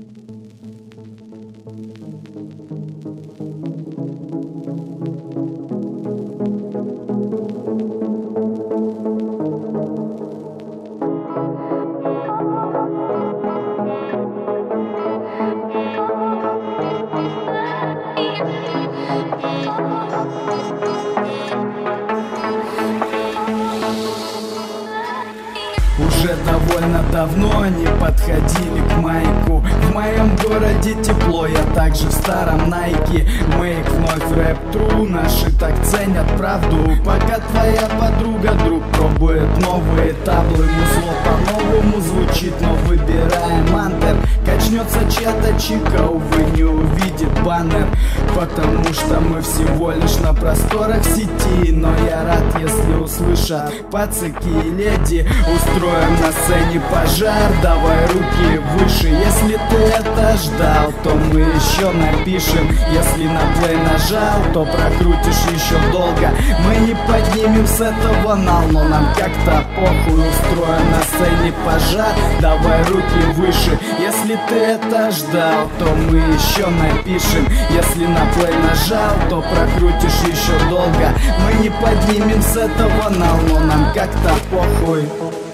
Уже довольно давно не подходили к Майку. В моем городе тепло, я также в старом Найке. Мейк вновь рэп тру, наши так ценят правду. Пока твоя подруга, друг, пробует новые таблы. Музло по-новому звучит, но выбираем антер. Качнется чья-то чика, увы, не увидит баннер. Потому что мы всего лишь на просторах сети. Но я рад, если услышат пацаки и леди. Устроим на сцене пожар, давай руки выше. Если ты это ждал, то мы еще напишем. Если на плей нажал, то прокрутишь еще долго. Мы не поднимем с этого нал, но нам как-то похуй. Устроим на сцене пожар, давай руки выше. Если ты это ждал, то мы еще напишем. Если на плей нажал, то прокрутишь еще долго. Мы не поднимем с этого нал, но нам как-то похуй.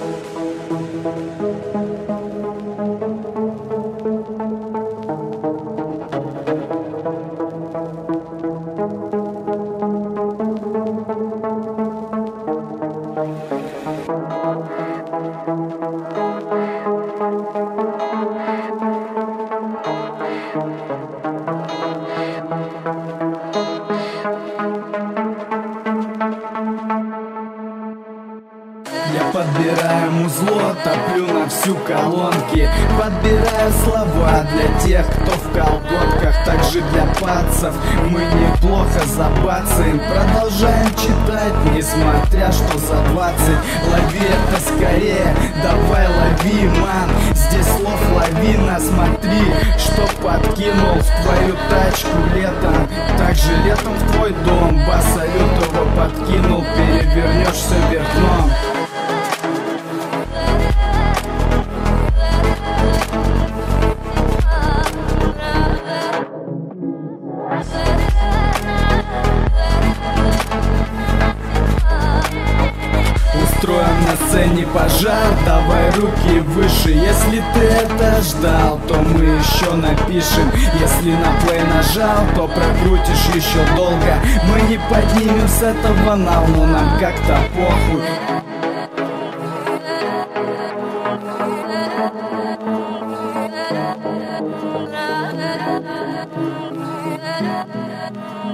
Я подбираю музло, топлю на всю колонки. Подбираю слова для тех, кто в колготках. Также для пацев мы неплохо забацаем. Продолжаем читать, несмотря что за 20. Лови это скорее, давай лови, ман. Здесь слов лавина, смотри, что подкинул в твою тачку летом. Также летом в твой дом бас-салют его подкинул. Перевернешься вверх дном. Устроим на сцене пожар, давай руки выше. Если ты это ждал, то мы еще напишем. Если на плей нажал, то прокрутишь еще долго. Мы не поднимем с этого нал, но нам как-то похуй. Yeah.